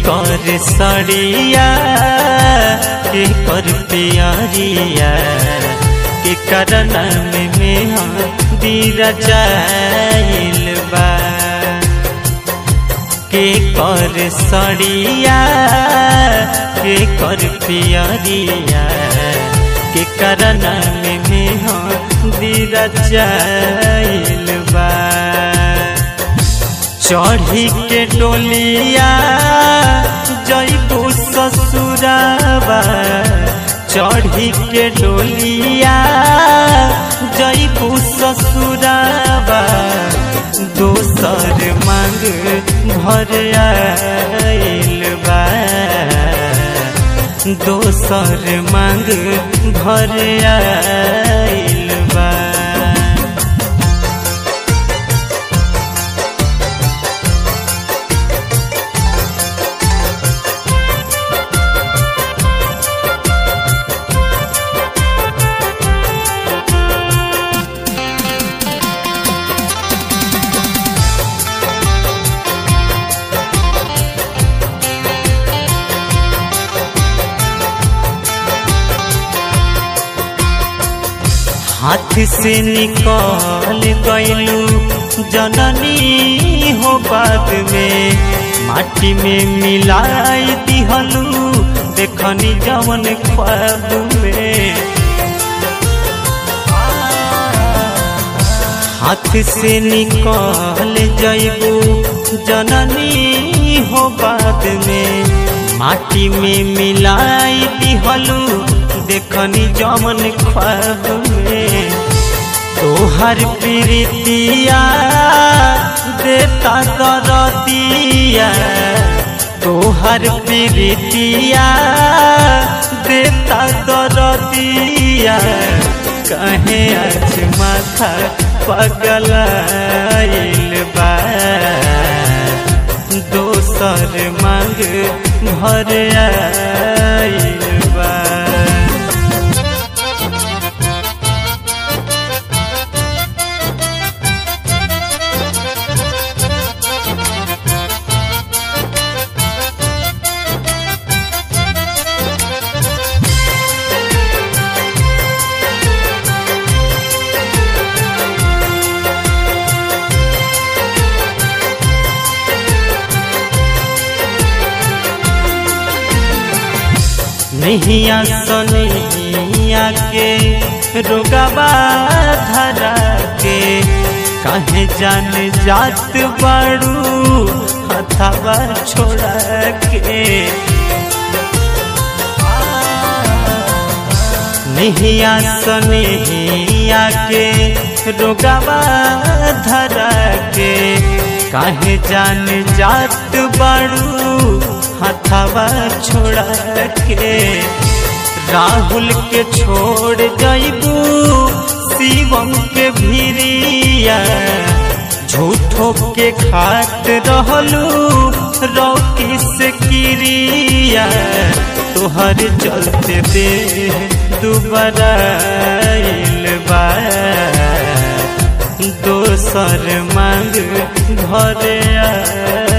कर सड़िया के कर प्यारिया के करन में दीरा जाइल बा के कर सड़िया के कर प्यारिया के करन में दीरा जाइल बा चढ़ी के डोलिया जइबू ससुराबा चढ़ी के डोलिया जइबू ससुराबा दोसर मांग भर आइल बा दोसर मांग भर आइल बा हाथ से निकल गइलू जननी हो बाद में माटी में मिलाई दिहलू देखनी जवन ख्वाब में हाथ से निकल जइबू जननी हो बाद में माटी में मिलाई दिहलू देखनी जमन ख्वाब में तोहर प्रीतिया देता दरदिया तोहर प्रीतिया देता दरदिया कहे आज माथा पगलाइल बा दोसर मांग भर आइल बा नहिया सनिया के रोगवा धरा के काहे जान जात बाड़ू हथवा छोड़ा के नहिया सनिया के रोगवा धरा के काहे जान जात बाड़ू हथवा छोड़ा के राहुल के छोड़ जइबू शिवम के भिरिया झूठो के खाट रहलू रौकी से किरिया तोहर चलते दे दुबारा आइल बा दोसर मांग भर